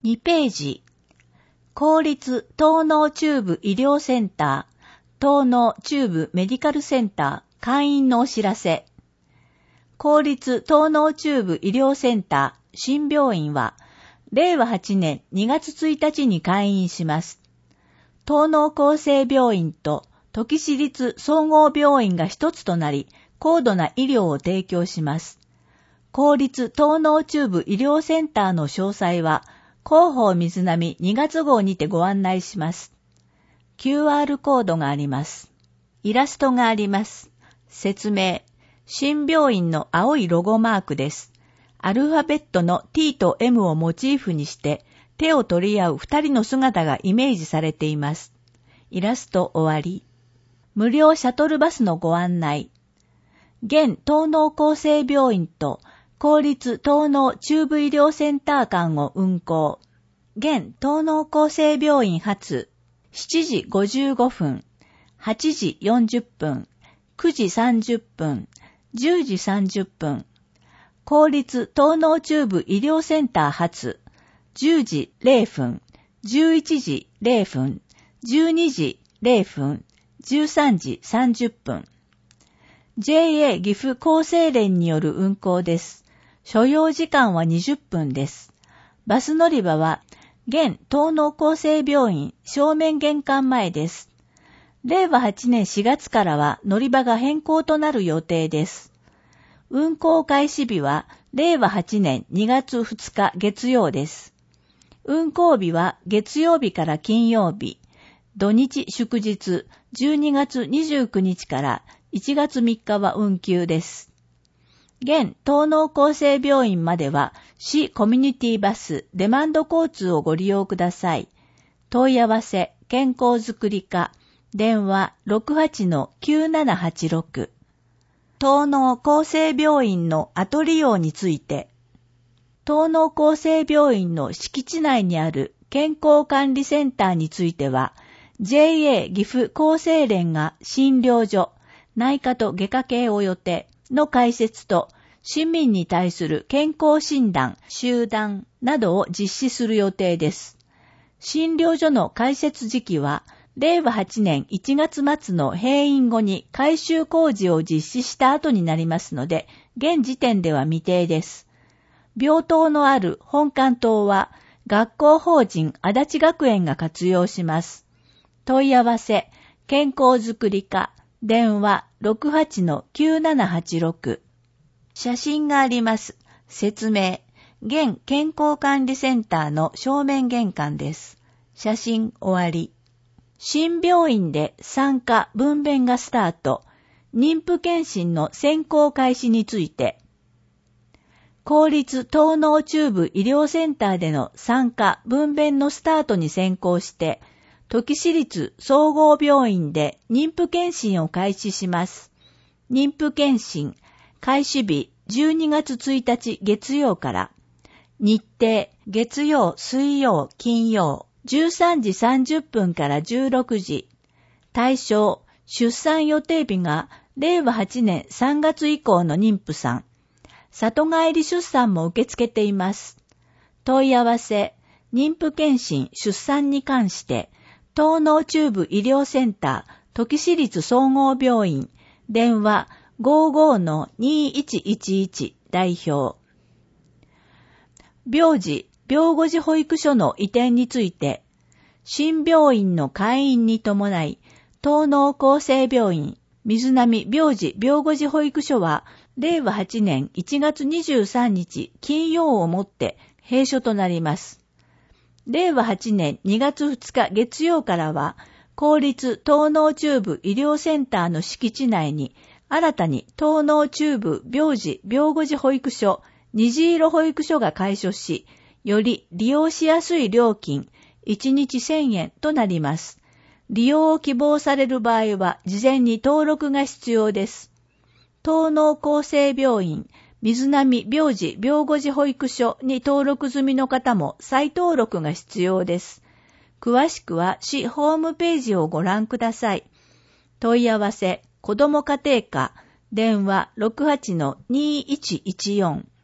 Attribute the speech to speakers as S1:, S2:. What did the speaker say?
S1: 2ページ。公立東農中部医療センター、東農中部メディカルセンター、開院のお知らせ。公立東農中部医療センター、新病院は、令和8年2月1日に開院します。東農厚生病院と土岐市立総合病院が一つとなり、高度な医療を提供します。公立東農中部医療センターの詳細は、広報水波2月号にてご案内します。QR コードがあります。イラストがあります。説明。新病院の青いロゴマークです。アルファベットの T と M をモチーフにして手を取り合う二人の姿がイメージされています。イラスト終わり。無料シャトルバスのご案内。現東農厚生病院と公立東農中部医療センター間を運行。現東農厚生病院発7時55分、8時40分、9時30分、10時30分。公立東農中部医療センター発10時0分、11時0分、12時0分、13時30分。JA 岐阜厚生連による運行です。所要時間は20分です。バス乗り場は、現東農厚生病院正面玄関前です。令和8年4月からは乗り場が変更となる予定です。運行開始日は、令和8年2月2日月曜です。運行日は月曜日から金曜日、土日祝日12月29日から1月3日は運休です。現東農厚生病院までは市コミュニティバスデマンド交通をご利用ください。問い合わせ健康づくり課電話 68-9786 東農厚生病院の後利用について。東農厚生病院の敷地内にある健康管理センターについては JA 岐阜厚生連が診療所内科と外科系を予定の開設と市民に対する健康診断、集団などを実施する予定です。診療所の開設時期は令和8年1月末の閉院後に改修工事を実施した後になりますので、現時点では未定です。病棟のある本館棟は学校法人足立学園が活用します。問い合わせ、健康づくり課電話 68-9786 写真があります。説明。現健康管理センターの正面玄関です。写真終わり。新病院で産科分娩がスタート。妊婦検診の先行開始について。公立東農中部医療センターでの産科分娩のスタートに先行して、土岐市立総合病院で妊婦検診を開始します。妊婦検診開始日12月1日月曜から、日程月曜、水曜、金曜13時30分から16時、対象出産予定日が令和8年3月以降の妊婦さん、里帰り出産も受け付けています。問い合わせ、妊婦検診出産に関して、東農中部医療センター、土岐市立総合病院、電話 55-2111 代表。病児、病後児保育所の移転について、新病院の開院に伴い、東農厚生病院、水波病児病後児保育所は、令和8年1月23日金曜をもって閉所となります。令和8年2月2日月曜からは、公立東農中部医療センターの敷地内に、新たに東農中部病児病後児保育所、虹色保育所が開所し、より利用しやすい料金、1日1000円となります。利用を希望される場合は、事前に登録が必要です。東農厚生病院、水波病児病後児保育所に登録済みの方も再登録が必要です。詳しくは市ホームページをご覧ください。問い合わせ、子ども家庭課、電話 68-2114